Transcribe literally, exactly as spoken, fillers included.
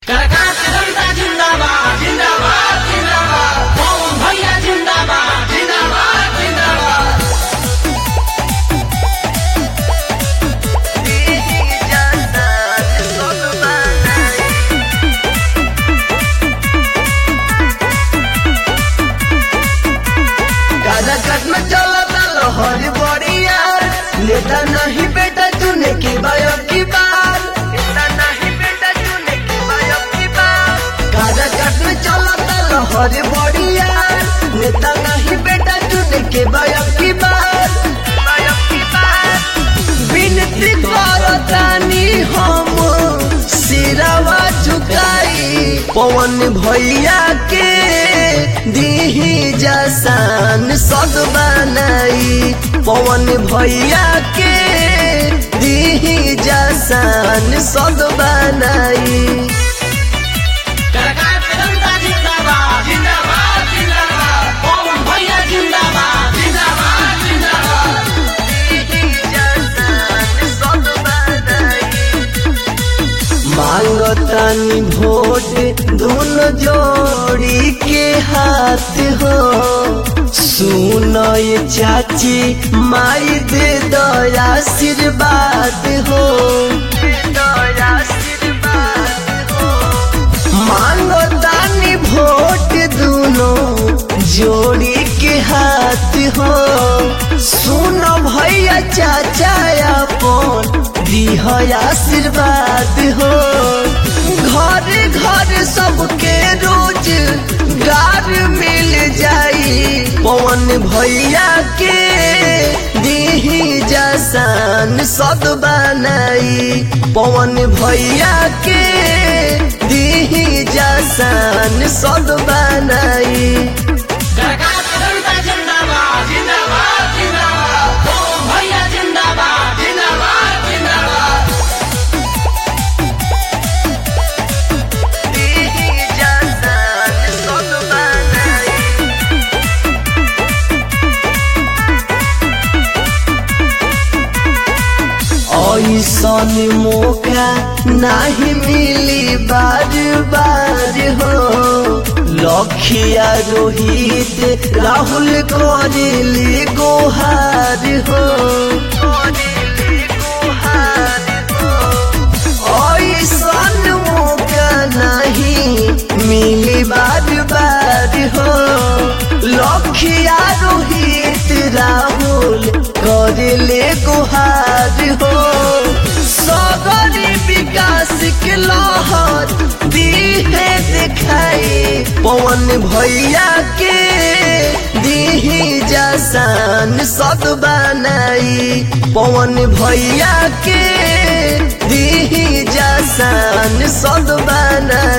करकाट जनता जिंदाबाद जिंदाबाद जिंदाबाद पवन भैया जिंदाबाद जिंदाबाद जिंदाबाद। करकाट में चलता लहर बढ़िया नेता नहीं बेटा चुने की बायो की बार नेता नहीं बेटा चुने की बायो की बार करकाट में चलता लहर बढ़िया नेता नहीं बेटा चुने के बायो की बार बायो की बार विनती करतानी हम सिरवा झुकाई पवन भैया के दीही जसान सद बनाई पवन भैया के दीही जसान सद बनाई। करकाट जनता जिंदाबाद जिंदाबाद जिंदाबाद पवन भैया जिंदाबाद जिंदाबाद जिंदाबाद। मांगतानी वोट दोनों जोड़ी के हाथ हो सुनो ये चाची माई दे दो आशीर्वाद हो मांगतानी वोट दोनों जोड़ी के हाथ हो सुनो भैया चाचा अपन दीह आशीर्वाद हो घर घर सबके रोज गार मिल जाई पवन भैया के दीही जसान सद बनाई पवन भैया के दीही जसान सद बनाई। करकाट जनता जिंदाबाद जिंदाबाद जिंदाबाद पवन भैया जिंदाबाद जिंदाबाद जिंदाबाद। ऐसन मौका नहीं मिली बार बार हो लखिया रोहित राहुल करेले गोहार हो ऐसन मौका नहीं मिली बार बार हो लखिया रोहित राहुल करेले गोहार हो सगरी विकास के लहर दीहे दिखाई पवन भैया के दीही जसान सद बनाई पवन भैया के दीही जसान सद बनाई।